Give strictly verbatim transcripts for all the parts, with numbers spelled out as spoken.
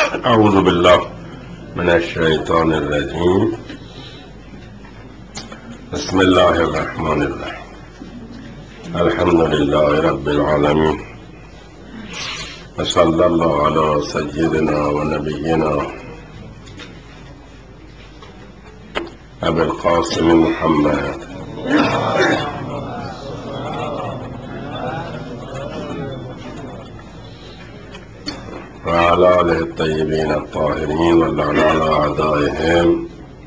اعوذ بالله من الشیطان الرجیم. بسم الله الرحمن الرحیم. الحمد لله رب العالمین و صلی الله علی سیدنا و نبینا ابی القاسم محمد و علی آله الطیبین الطاهرین و لعن علی اعدائهم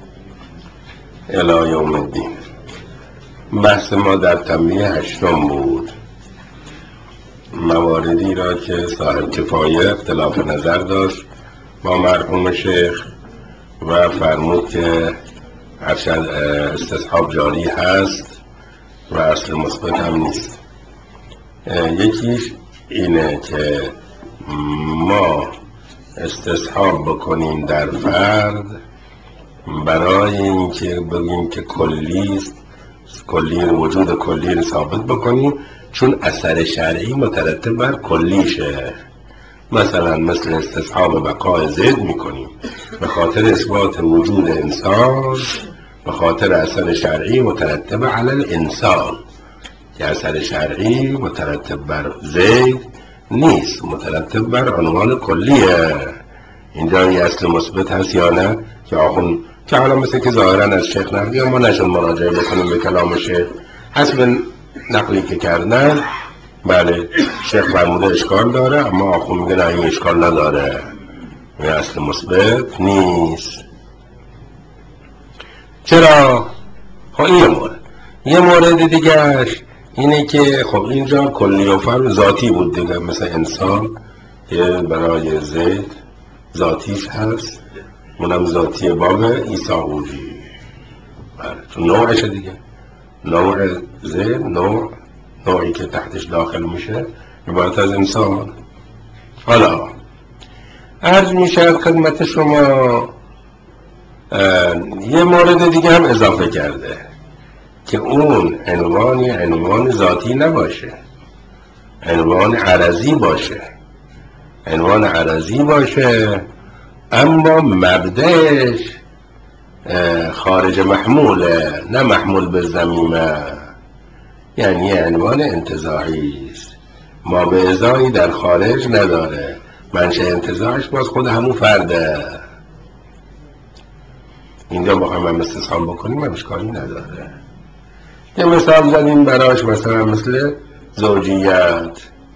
الی یوم الدین. بحث ما در تنبیه هشتم بود، مواردی را که صاحب کفایه اختلاف نظر داشت با مرحوم شیخ و فرمود که هرچند استصحاب جاری هست و اصل مثبت هم نیست. یکیش اینه که ما استصحاب بکنیم در فرد برای اینکه بگیم که کلی است، کلی وجود کلی رو ثابت بکنیم چون اثر شرعی مترتب بر کلیشه. مثلا مثل استصحاب بقای زید میکنیم به خاطر اثبات وجود انسان، به خاطر اثر شرعی مترتب علی الانسان، که اثر شرعی مترتب بر زید نیست، مترتب بر عنوان کلیه. اینجا یه اصل مثبت هست یا نه؟ که آخون که حالا مثل که ظاهرا از شیخ نقلی ما نشون مراجعه بکنیم به کلام شیخ حسب نقلی که کردن. بله شیخ فرموده اشکال داره، اما آخون میگه نه این اشکال نداره، این اصل مثبت نیست. چرا؟ خب این مورد. یه مورد دیگرش اینه که خب اینجا کلی و فرد ذاتی بود دیگه، مثل انسان که برای زید ذاتیش هست، اونم ذاتی باب ایساقوجی، چون نوعش دیگه، نوع زید، نوع نوعی که تحتش داخل میشه عبارت از انسان. حالا عرض میشه خدمت شما یه مورد دیگه هم اضافه کرده که اون عنوانی عنوان ذاتی نباشه، عنوان عرضی باشه. عنوان عرضی باشه اما مبدأش خارج محموله، نه محمول به ضمیمه، یعنی عنوان انتزاعی است، ما به ازایی در خارج نداره، منشأ انتزاعش باز خود همون فرده. اینجا بخوایم هم استصحاب بکنیم هم اشکالی نداره. یه مثال زدیم براش، مثلا مثل زوجیت.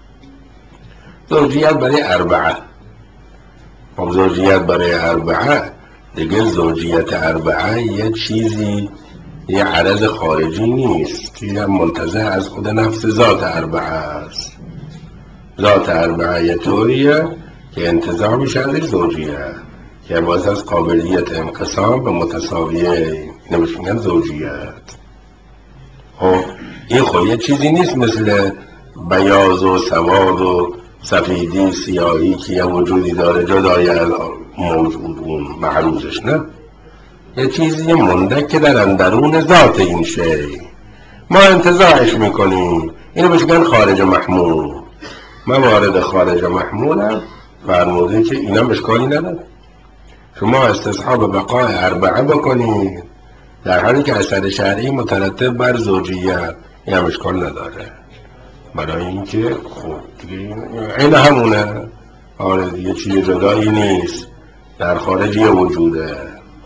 زوجیت برای اربعه. خب زوجیت برای اربعه دیگه، زوجیت اربعه یه چیزی، یه عرض خارجی نیست، یه منتزع از خود نفس ذات اربعه است. ذات اربعه یه طوریه که انتزاع میشه ازش زوجیت، که باز از قابلیت انقسام به متساویه نمیشه میگن زوجیت. خب این خب یه چیزی نیست مثل بیاض و سواد و سفیدی سیاهی که یه وجودی داره جدای از موجود اون محروزش، نه، یه چیزی مونده که در اندرون ذات این شی ما انتزاعش میکنیم، اینو بهش میگن خارج محمول. موارد خارج محمول هم فرموده که اینم اشکالی نداره، شما استصحاب بقای اربعه بکنید در حالی که اثر شرعی مترتب بر زوجیت، این هم اشکال نداره، برای اینکه خب دیگه این همونه. آره دیگه چیز جدایی نیست، در خارج یه وجوده،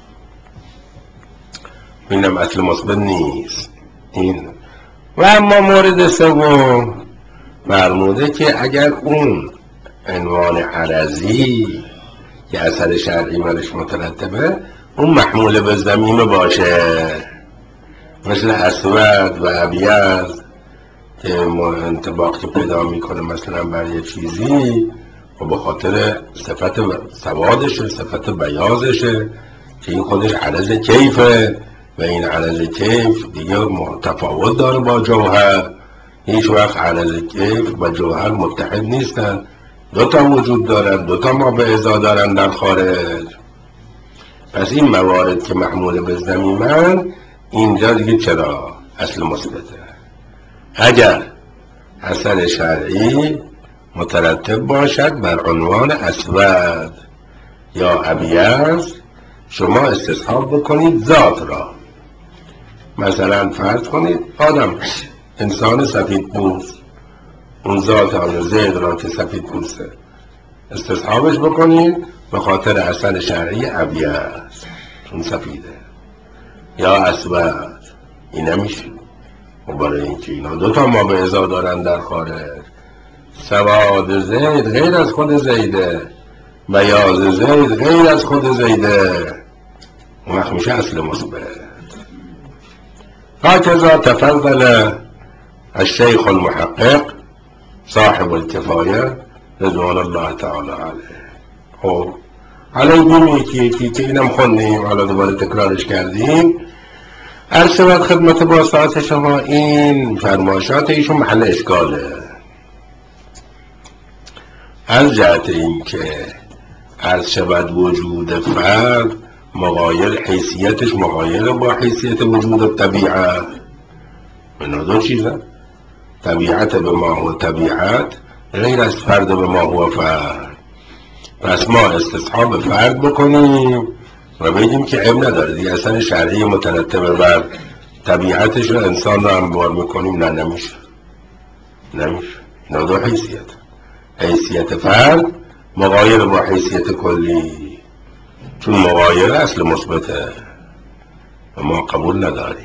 اینم اصل مثبت نیست. این و اما مورد سوم فرموده که اگر اون عنوان عرضی که اثر شرعی برش مترتبه اون محمول به ضمیمه باشه، مثل اسود و ابیض که انطباقی پیدا میکنه مثلا بر یه چیزی و به خاطر صفت سوادشه، صفت بیاضشه، که این خودش عرض کیفه و این عرض کیف دیگه تفاوت داره با جوهر. هیچ وقت عرض کیف و جوهر متحد نیستن، دوتا وجود دارن، دوتا ما به ازا دارن در خارج. پس این موارد که محمول به ضمیمن اینجا دیگه چرا اصل مثبته؟ اگر اثر شرعی مترتب باشد بر عنوان اسود، یا ابیض شما استصحاب بکنید ذات را. مثلا فرض کنید آدم انسان سفید پوست، اون ذات آن زید را که سفید پوسته استصحابش بکنید به خاطر اثر شرعی ابیض چون سفیده، یا اسود. این نمیشه. و برای اینکه اینا دوتا ما به ازا دارن در خارج، سواد زید غیر از خود زیده، بیاض زید غیر از خود زیده، اون وقت میشه اصل مثبت. هكذا تفضل الشيخ المحقق صاحب الكفاية رضوان الله تعالى عليه. خب حالا بیم یکی یکی که اینم خوندیم، حالا دوباره تکرارش کردیم. عرض شود خدمت با ساعت شما این فرمایشات ایشون محل اشکاله، از جهت این که عرض شود وجود فرد مغایر، حیثیتش مغایر با حیثیت وجود طبیعت. اینا دو چیزه، طبیعت به ما و طبیعت غیر از فرد به ما و فرد. پس ما استصحاب فرد بکنیم و بگیم که عیب نداره دیگه، اصلا شرعی مترتب بر طبیعتش رو انسان رو انبار میکنیم. نه نمیشه، نمیشه. اینا دو حیثیت، حیثیت فرد مغایر با حیثیت کلی، چون مغایر اصل مثبته و ما قبول نداریم.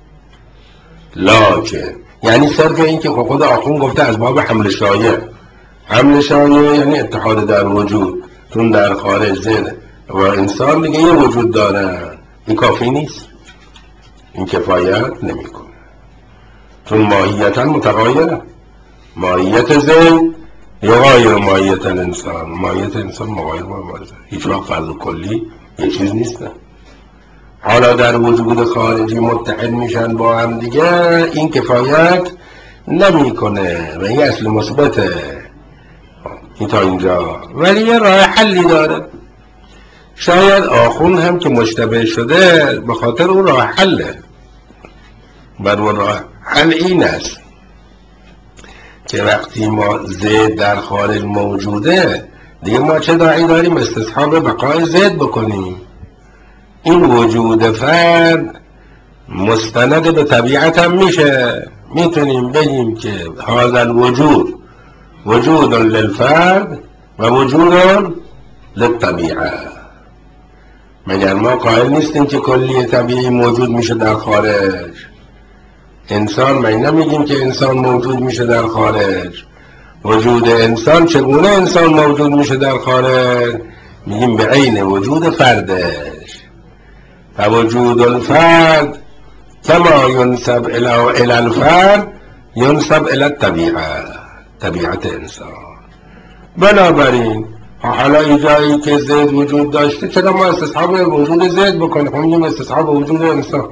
لکن یعنی صرف این که خود آخون گفته از باب حمل شایع، حمل شایع یعنی اتحاد در وجود، چون در خارج زید و انسان دیگه یه وجود داره، این کافی نیست، این کفایت نمیکنه، چون ماهیتا متغایره. ماهیت زید یغایر ماهیت الانسان، ماهیت انسان مغایر با ماهیت هیچ وقت فرد کلی یه چیز نیستن. حالا در وجود خارجی متحد میشن با هم دیگه، این کفایت نمیکنه و این اصل مثبته. این تا اینجا. ولی یه راه حلی داره، شاید آخون هم که مشتبه شده به خاطر اون راه حله. بر اون راه حل این است که وقتی ما زید در خارج موجوده دیگه ما چه داعی داریم استصحاب بقای زید بکنیم؟ این وجود فرد مستند به طبیعت هم میشه. میتونیم بگیم که هذا الوجود وجود للفرد و وجود للطبیعه. مگر ما قائل نیستیم که کلی طبیعی موجود میشه در خارج؟ انسان من نمیگیم که انسان موجود میشه در خارج. وجود انسان چگونه انسان موجود میشه در خارج؟ میگیم به عین وجود فردش. فوجود الفرد کما ینسب الی الفرد ینسب الی الطبیعه، طبیعت انسان. بنابراین حالا اینجایی که زید وجود داشته چرا ما استصحاب وجود زید بکنیم؟ هم میگیم استصحاب وجود انسان.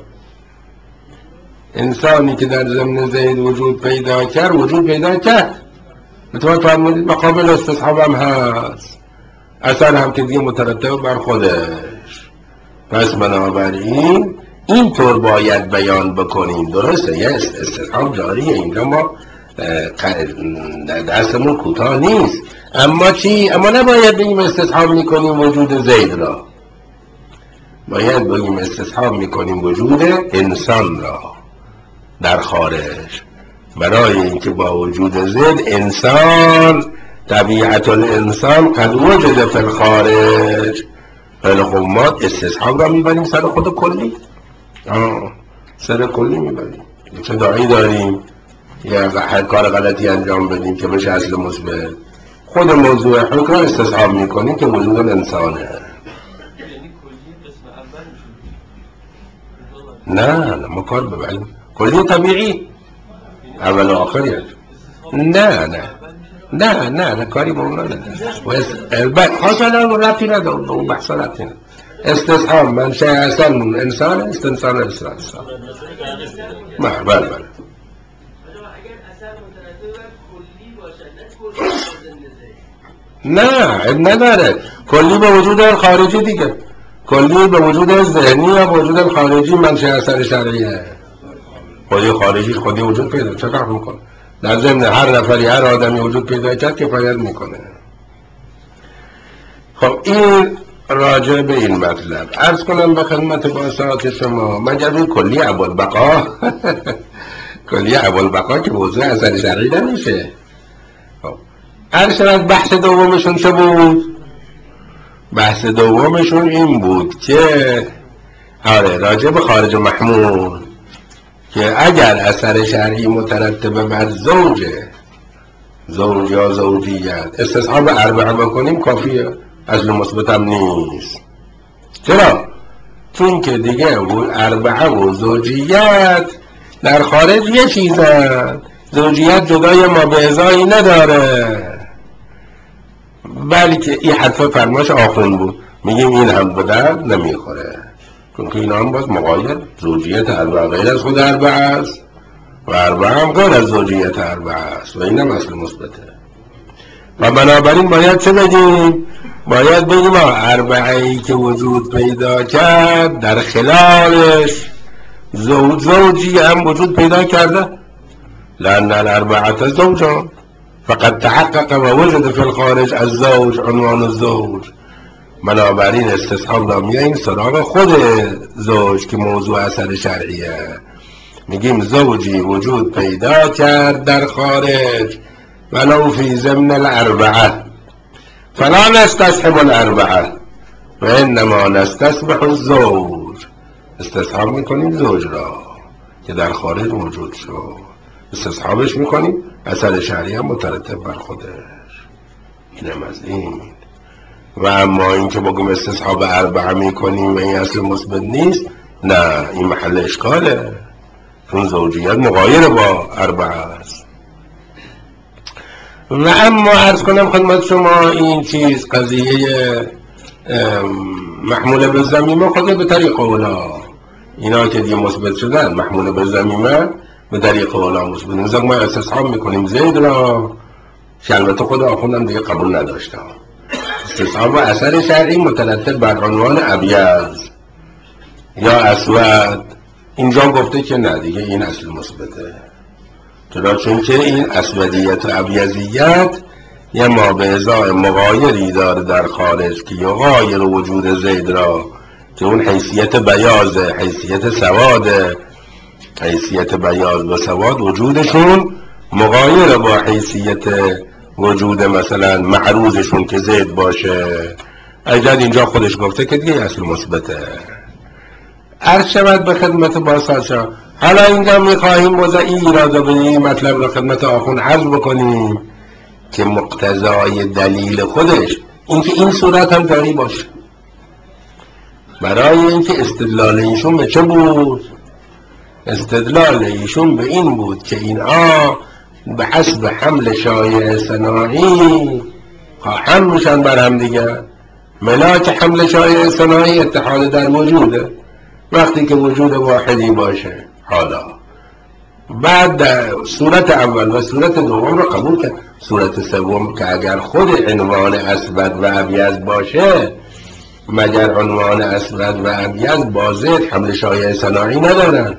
انسانی که در ضمن زید وجود پیدا کرد وجود پیدا کرد، بتوان فرمودید مقابل استصحاب هم هست، اثر هم که دیگه مترتب بر خودش. پس بنابراین اینطور باید بیان بکنیم. درسته یه استصحاب جاریه، اینجا ما دستمون کوتاه نیست، اما چی؟ اما نباید بگیم استصحاب میکنیم وجود زید را، باید بگیم استصحاب میکنیم وجود انسان را در خارج، برای اینکه با وجود زید انسان، طبیعت الانسان قد وجد فی الخارج. ولی خب ما استصحاب را میبریم سر خود کلی، آه سر کلی میبریم. چه داعی داریم یا هر کار غلطی انجام بدیم که بشه اصل مثبت؟ خود موضوع حکم استصحاب میکنیم که وجود الانسانه. نه نه ما کار ببریم کلی طبیعی اول و آخر یاد. نه نه نه نه نه کاری با اونا نداره. خواست الان ربطی نداره، اون بحثا ربطی نداره. استصحاب منشه اصلا انسان است، انسان انسان است. بله بله بله. نه نداره، کلی به وجود خارجی دیگه، کلی به وجود ذهنی یا به وجود خارجی منشه اثر شرعیه. خودی خارجی خودی وجود پیدا چه کار میکنه؟ در ضمن هر نفری هر آدمی وجود پیدا کرد کفایت میکنه. خب این راجع به این مطلب عرض کنم به خدمت باسات شما مگر این کلی ابوالبقا کلی ابوالبقا که موضوع اثر شرعی نمیشه. عرض شد بحث دومشون چه بود؟ بحث دومشون این بود که آره راجع به خارج محمول که اگر اثر شرعی مترتب بر زوج زوج یا زوجیت استصحاب اربعه بکنیم کافیه، اصل مثبت هم نیست. چرا؟ چون که دیگه اربعه و زوجیت در خارج یه چیزن، زوجیت جدای ما به ازایی نداره، بلکه این حرف فرماش آخون بود، میگیم این هم به درد نمیخوره چون که این هم باز مغایر زوجیت اربعه غیر از خود اربعه است و اربعه هم غیر از زوجیت اربعه است و این هم اصل مثبته و بنابراین باید چه بگیم؟ باید بگیم اربعه ای که وجود پیدا کرد در خلالش زوج زوجی هم وجود پیدا کرده، لأن الاربعه زوجان فقد تحقق و وجد فی الخارج از زوج عنوان الزوج. بنابراین استصحاب را میاییم سراغ خود زوج که موضوع اثر شرعیه، میگیم زوجی وجود پیدا کرد در خارج ولو فی ضمن الاربعه فلا نستصحب الاربعه و انما نستصبح الزوج. استصحاب میکنیم زوج را که در خارج موجود شد، استصحابش میکنیم اثر شرعی هم مترتب بر خودش. اینم از این. و اما این که بگم استصحاب اربعه میکنیم و این اصل مثبت نیست، نه، این محل اشکاله چون زوجیت مغایر با اربعه است. و اما عرض کنم خدمت شما این چیز قضیه محمول به ضمیمه خود به طریق اولا اینا که دیگه مثبت شدن محمول به ضمیمه به طریق اولا مثبت نزد ما استصحاب میکنیم زید را که البته خود آخوندم دیگه قبول نداشتم. استصحاب و اثر شرعی مترتب بر عنوان ابیض یا اسود، اینجا گفته که نه دیگه این اصل مثبته، چرا؟ چون که این اسودیت و ابیضیت یه ما به ازای مغایری داره در خارج که یغایر وجود زید را که اون حیثیت بیاضه، حیثیت سواده، حیثیت بیاض و سواد وجودشون مغایر با حیثیت وجود مثلا معروضشون که زید باشه. اگر اینجا خودش گفته که دیگه اصل مثبته. عرض شود به خدمت باساشا حالا اینجا میخواهیم موضع این ایراده به این مطلب را خدمت آخون عرض بکنیم که مقتضای دلیل خودش این که این صورت هم داری باشه. برای اینکه استدلال ایشون به چه بود؟ استدلال ایشون به این بود که این آ به حسب حمل شایع صناعی هم میشن بر هم دیگه. ملاک حمل شایع صناعی اتحاد در وجوده وقتی که وجود واحدی باشه. حالا بعد در صورت اول و صورت دوم رو قبول کرد، صورت سوم که اگر خود عنوان اسود و ابیض باشه مگر عنوان اسود و ابیض با زید حمل شایع صناعی ندارن،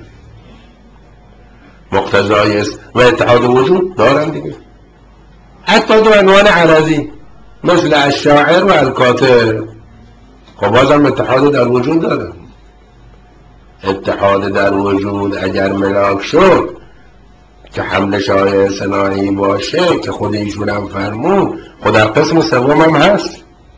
مقتضای و اتحاد وجود دارن دیگه. حتی دو عنوان عرضی مثل الشاعر و الکاتب خب بازم اتحاد در وجود دارن. اتحاد در وجود اگر ملاک شد که حمل شایع صناعی باشه که خود ایشون هم فرمون خود در قسم سوم هم هست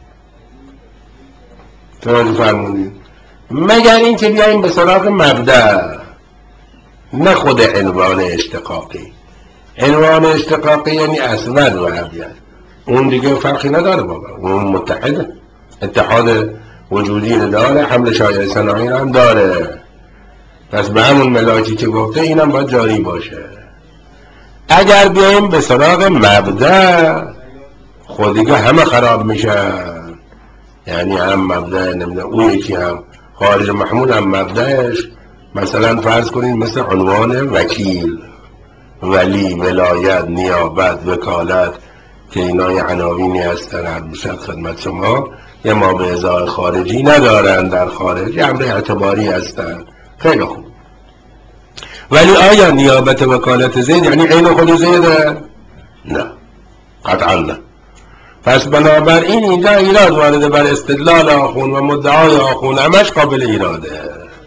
توجه فرمونید، مگر این که بیاییم به سراغ مبدأ نه خود عنوان اشتقاقی. عنوان اشتقاقی یعنی اسود و ابیض، اون دیگه فرقی نداره بابا، اون متحده، اتحاد وجودی داره، حمل شایع صناعی هم داره، پس به همون ملاکی که گفته اینم باید جاری باشه. اگر بیاییم به سراغ مبدأ خود دیگه همه خراب میشن، یعنی هم مبدأ نمیده اون یکی هم خارج محمول هم مبدأش مثلا فرض کنید مثل عنوان وکیل، ولی، ولایت، نیابت، وکالت که اینا یه عناوینی هستن هر بشد خدمت شما یه ما به ازای خارجی ندارن، در خارج یه امر اعتباری هستن. خیلی خوب، ولی آیا نیابت وکالت زید یعنی عین خود زیده؟ نه، قطعا نه. پس بنابراین اینجا ایراد وارده بر استدلال آخون و مدعای آخون همش قابل ایراده.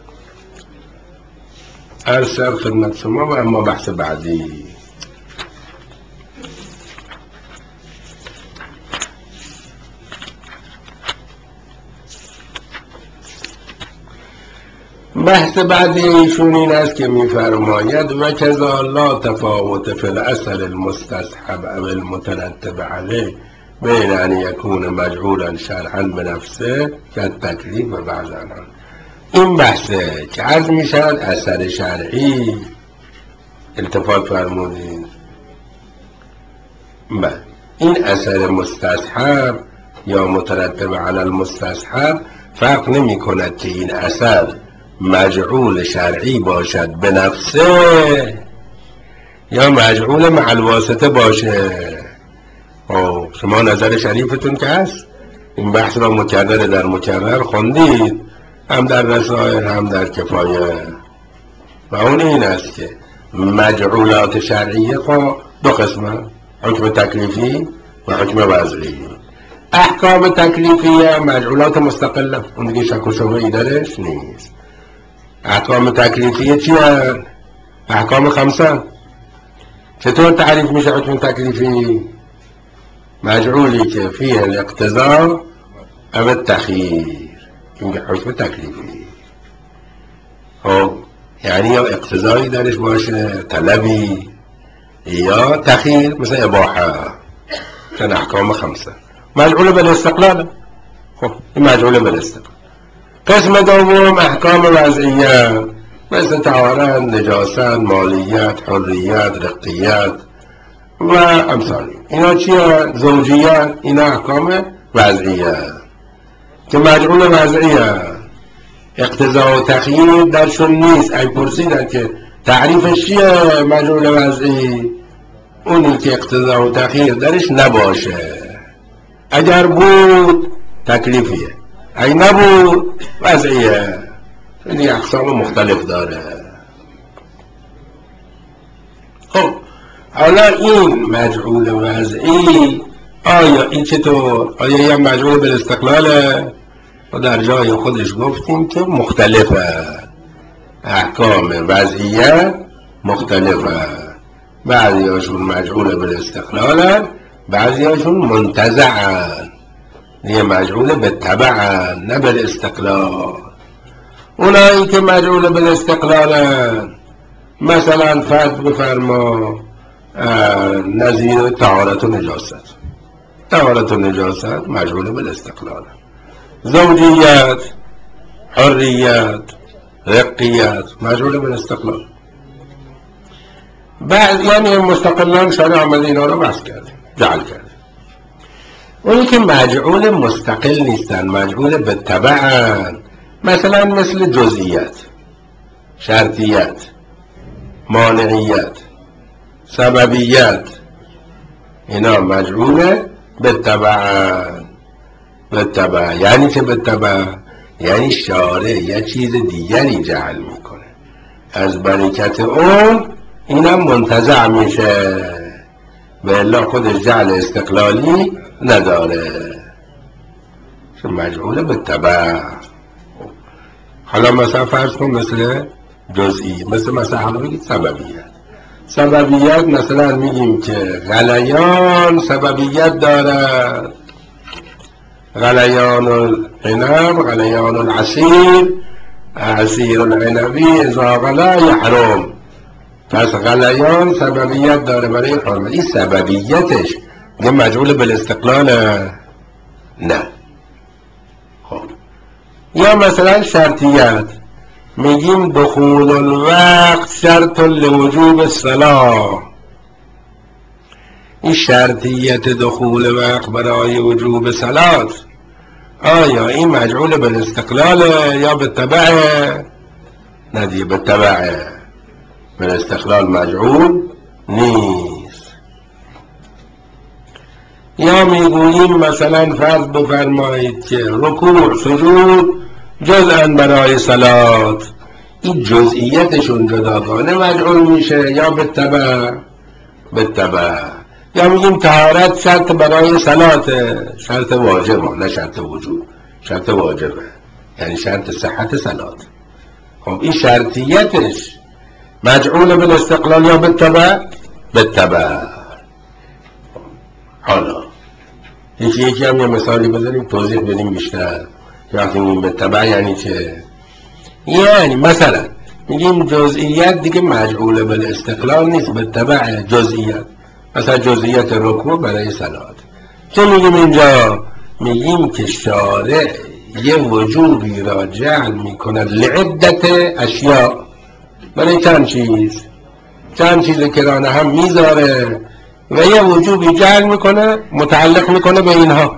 عرض شد خدمت شما. و اما بحث بعدی بحث بعدی ایشون این است که میفرماید و کذا لا تفاوت فی الاثر المستصحب او المترتب علیه بین ان یکون مجعولا شرعا بنفسه که تکلیف و بعضا. این بحثه که عرض می شود اثر شرعی التفات فرمودید. بله، این اثر مستصحب یا مترتب علی المستصحب فرق نمی کند که این اثر مجعول شرعی باشد به نفسه یا مجعول مع الواسطه باشه. او شما نظر شریفتون که هست، این بحث را مکرر در مکرر خوندید، هم در رسائل هم در کفایه. و اون این است که مجعولات شرعیه خب دو قسمه، حکم تکلیفی و حکم وضعی. احکام تکلیفیه مجعولات مستقله، اون دیگه شک و شبهه‌ای درش نیست. احکام تکلیفیه چی هست؟ احکام خمسه. چطور تعریف میشه حکم تکلیفی؟ مجعولی که فیه الاقتضاء او التخییر، این حکم تکلیفی. خب یعنی یا اقتضایی درش باشه، طلبی، یا تخییر مثل اباحه. چون احکام خمسه مجعول بالاستقلال. خب این مجعول بالاستقلال. قسم دوم احکام وضعیه مثل طهارت، نجاست، مالیت، حریت، رقیت و امثال. اینا چیه؟ زوجیت. اینا احکام وضعیه که مجعول وضعیه، اقتضا و تخییر درشون نیست. اگه پرسیدن که تعریفش چیه مجعول وضعی، اونی که اقتضا و تخییر درش نباشه. اگر بود تکلیفیه، اگه نبود وضعیه. این اقسام مختلف داره. خب حالا این مجعول وضعی آیا این چطور؟ آیا یه مجعول بالاستقلاله؟ و در جای خودش گفتیم که مختلفه. احکام وضعیه مختلفه، بعضی هاشون مجعول بالاستقلاله، بعضی هاشون منتزعن، یه مجعول بالتبعن نه بالاستقلال. اونایی که مجعول بالاستقلالن مثلا فرض بفرما نظیر طهارت و نجاست. طهارت و نجاست مجعول بالاستقلال. زوجیت، حریت، رقیت مجعول بالاستقلال. بعد یعنی مستقلان شارع آمده اینا رو بحث کرده، جعل کرده. اونی که مجعول مستقل نیستن، مجعول بالتبعن، مثلا مثل جزئیت، شرطیت، مانعیت، سببیت، اینا مجعول بالتبعن. بالتبع یعنی چه بالتبع؟ یعنی شارع یه چیز دیگری جعل میکنه، از برکت اون اینم منتزع میشه، به الا خودش جعل استقلالی نداره، مجعول بالتبع. حالا مثلا فرض کن مثل جزئی، مثل مثلا حالا بگید سببیت. سببیت مثلا میگیم که غلیان سببیت دارد، غلیان العنب، غلیان العصیر، عصیر العنبی اذا غلا یحرم. پس غلیان سببیت داره برای حرمت. این سببیتش یه مجعول بالاستقلال نه. خب یا مثلا شرطیت، میگیم دخول الوقت شرط لوجوب الصلاة. این شرطیت دخول وقت برای وجوب صلاة، آیا این مجعول بالاستقلال یا بالتبعه؟ ندیه بالتبعه، بالاستقلال مجعول نیست. یا میگوییم مثلا فرض بفرمایید که رکوع سجود جزءاً برای صلاة، این جزئیتشون جداگانه مجعول میشه یا بالتبع؟ بالتبع. یا میگیم طهارت شرط برای صلات، شرط واجبه نه شرط وجود، شرط واجبه یعنی شرط صحت صلات. خب این شرطیتش مجعول بالاستقلال یا بالتبع؟ بالتبع. حالا یکی یکی هم یه مثالی بذاریم توضیح بدیم بیشتر. وقتی میگیم بالتبع یعنی چه؟ یعنی مثلا میگیم جزئیات دیگه مجعول بالاستقلال نیست، بالتبع جزئیات. مثلا جزئیات رکوع برای صلات چه میگیم اینجا؟ میگیم که شارع یه وجوبی را جعل میکند لعدت اشیاء، برای چند چیز چند چیز کرانه هم میذاره و یه وجوبی جعل میکنه متعلق میکنه به اینها.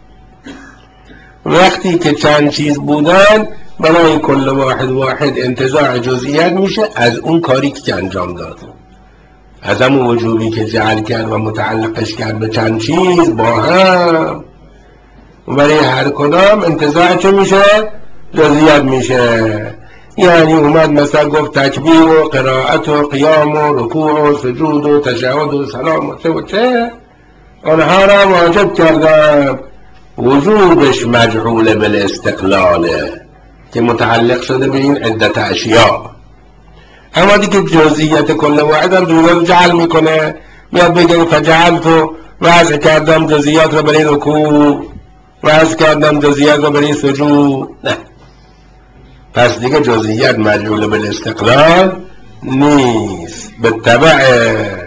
وقتی که چند چیز بودن برای کل واحد واحد انتزاع جزئیات میشه از اون کاری که انجام داد، از همون وجوبی که جعل کرد و متعلقش کرد به چند چیز با هم، برای هر کدام انتزاع چه میشه؟ جزئیات میشه. یعنی اومد مثلا گفت تکبیر و قرائت و قیام و رکوع و سجود و تشهد و سلام و چه و چه آنها را واجب کردم، وجوبش مجعول بالاستقلاله که متعلق شده به این عدت اشیاء. اما دیگه جزئیات کل واحد هم رو جعل میکنه، میاد بگه فجعلتو وضع کردم جزئیات رو برای رکوع، وضع کردم جزئیات رو برای سجود. نه، پس دیگه جزئیات مجعول بالاستقلال نیست، بالتبع.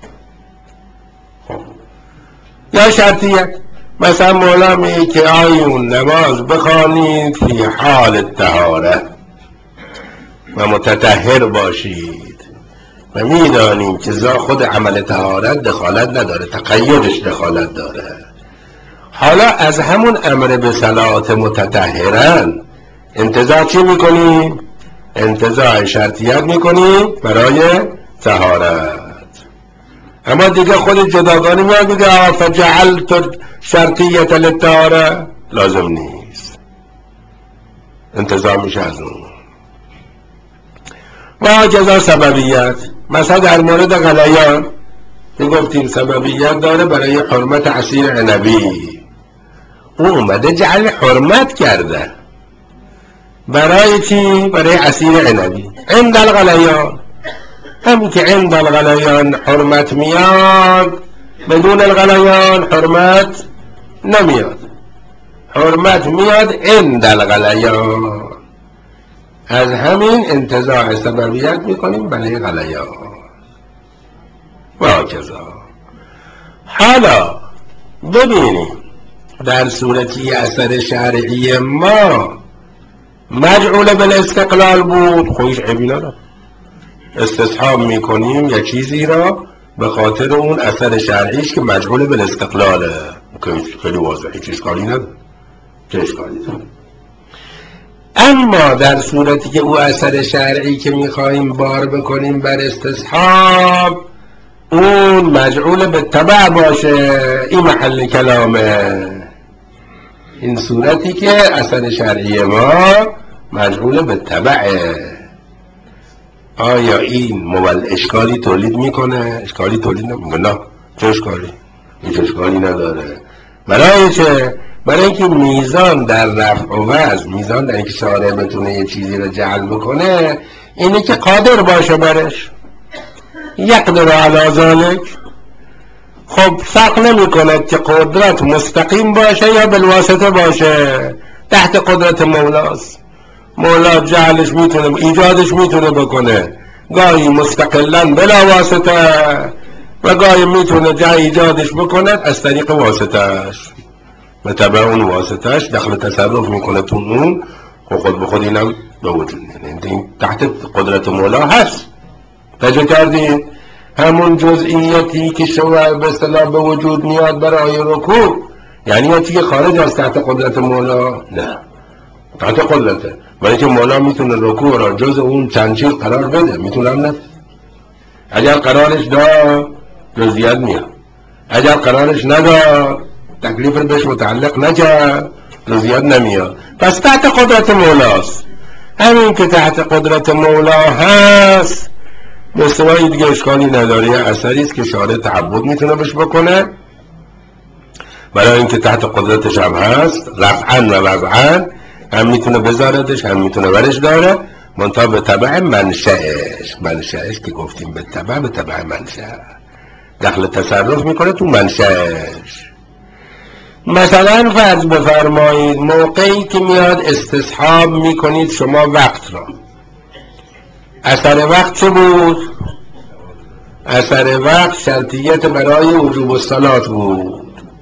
یا شرطیت، مثلا مولا میگه که آیون نماز بخوانید فی حال الطهاره و متطهر باشید و میدانیم که خود عمل طهارت دخالت نداره، تقیدش دخالت داره. حالا از همون امر به صلات متطهرن انتزاع چی میکنیم؟ انتزاع شرطیت میکنیم برای طهارت. اما دیگه خود جداگانه میاد میگه فجعلت شرطیت للطهاره، لازم نیست، انتزاع میشه از اون. و جزا سببیت، مثلا در مورد غلیان که گفتیم سببیت داره برای حرمت عصیر عنبی، او اومده جعل حرمت کرده برای چی؟ برای عصیر عنبی عند الغلیان. همین که عند الغلیان حرمت میاد، بدون الغلیان حرمت نمیاد، حرمت میاد عند الغلیان. از همین انتزاع سببیت میکنیم برای غلیان و هکذا. حالا ببینیم در صورتی اثر شرعی ما مجعول بالاستقلال بود، خویش عیبی نداره، استصحاب میکنیم یا چیزی را به خاطر اون اثر شرعیش که مجعول بالاستقلاله، خیلی واضحه، چه اشکالی نداره، چه اشکالی نداره. اما در صورتی که او اثر شرعی که میخواییم بار بکنیم بر استصحاب اون مجعول به تبع باشه، این محل کلامه. این صورتی که اثر شرعی ما مجعول به تبعه، آیا این مول اشکالی تولید میکنه؟ اشکالی تولید نمیکنه. نه، چه اشکالی؟ هیچ اشکالی نداره. برای چه؟ برای اینکه میزان در رفع و وزن، میزان در اینکه شارع بتونه یه چیزی رو جعل بکنه اینه که قادر باشه برش، یقدر علی ذلک. خب فرق نمی کند که قدرت مستقیم باشه یا بالواسطه باشه، تحت قدرت مولاست. مولا جعلش میتونه، ایجادش میتونه بکنه، گاهی مستقلا بلا واسطه و گاهی میتونه جای ایجادش بکنه از طریق واسطهش، و طبعا اون واسطهش دخل تصرف میکنه تو اون، خب خود به خود اینم به وجود میاد، این تحت قدرت مولا هست. توجه کردید؟ همون جزئیاتی که شما به اصطلاح به وجود میاد برای رکوع، یعنی یا چیه خارج از تحت قدرت مولا؟ نه، تحت قدرته. ولی که مولا میتونه رکوع را جز اون چند چیز قرار بده، میتونه هم نه. اگر قرارش داد جزئیات میاد، اگر قرارش نداد تکلیف رو بهش متعلق نکرد جزئیات نمیاد. پس تحت قدرت مولاست. همین که تحت قدرت مولا هست به اصطلاحی دیگه اشکالی نداره، اثری است که شارع تعبد میتونه بهش بکنه برای اینکه تحت قدرتش هم هست، رفعا و وضعا هم میتونه بذاردش هم میتونه ورش داره، منتها به تبع منشأش. منشأش که گفتیم به تبع به تبع منشأ دخل تصرف میکنه تو منشأش. مثلا فرض بفرمایید موقعی که میاد استصحاب میکنید شما وقت را، اثر وقت چه بود؟ اثر وقت شرطیت برای وجوب الصلاة بود.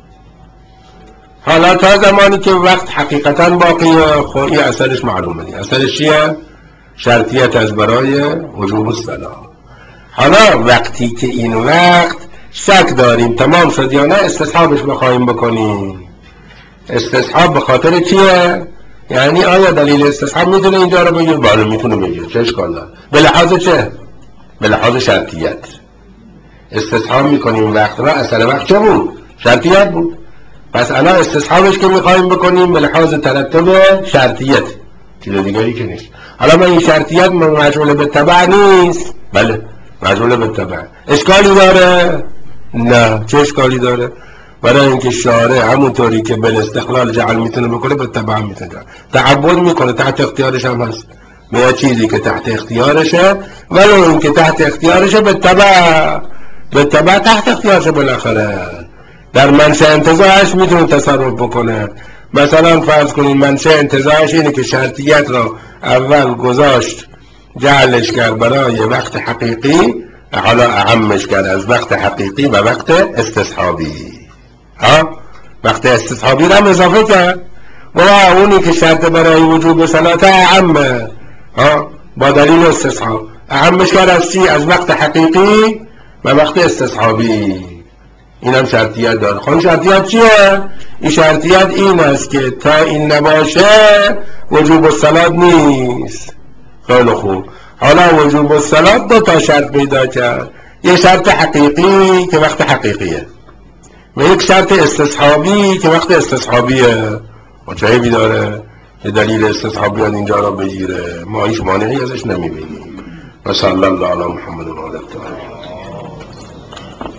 حالا تا زمانی که وقت حقیقتا باقیه، خب این اثرش معلومه دیگه. اثرش چیه؟ شرطیت از برای وجوب الصلاة. حالا وقتی که این وقت شک داریم تمام شد یا نه، استصحابش بخواهیم بکنیم. استصحاب به خاطر چیه؟ یعنی آیا دلیل استصحاب میتونه اینجا رو بگیر؟ بله میتونه بگیر، چه اشکال داره؟ به لحاظ چه؟ به لحاظ شرطیت استصحاب میکنیم وقت را. اثر وقت چه بود؟ شرطیت بود. پس الان استصحابش که میخوایم بکنیم به لحاظ ترتب شرطیت، چیز دیگری که نیست. حالا من این شرطیت مجعول به تبع نیست؟ بله مجعول به تبع. اشکالی داره؟ نه. چه اشکالی داره؟ برای اینکه شارع همونطوری که به استقلال جعل میتونه بکنه به تبع میتونه تعبد میکنه، تحت اختیارش هم هست. میاد چیزی که تحت اختیارشه، ولی اینکه تحت اختیارشه به تبع به تبع تحت اختیارشه. بالاخره در منشأ انتزاعش میتونه تصرف بکنه. مثلا فرض کنید منشأ انتزاعش اینه که شرطیت را اول گذاشت جعلش کرد برای وقت حقیقی، حالا اعمش کرد از وقت حقیقی و وقت استصحابی. ها وقت استصحابی را اضافه کرد و اونی که شرط برای وجوب صلاة اعمه، ها با دلیل استصحاب اعمش کرد از چی؟ از وقت حقیقی و وقت استصحابی. این هم شرطیت داره. خب شرطیت چیه؟ این شرطیت این است که تا این نباشه وجوب الصلاة نیست. خیلی خوب. حالا وجوب الصلاة دو تا شرط پیدا کرد، یه شرط حقیقی که وقت حقیقیه و یک شرط استصحابی که وقت استصحابیه. و چه عیبی داره که دلیل استصحابیان اینجا را بگیره؟ ما هیچ مانعی ازش نمیبینیم. و صلی الله علی محمد و آله الطاهرین.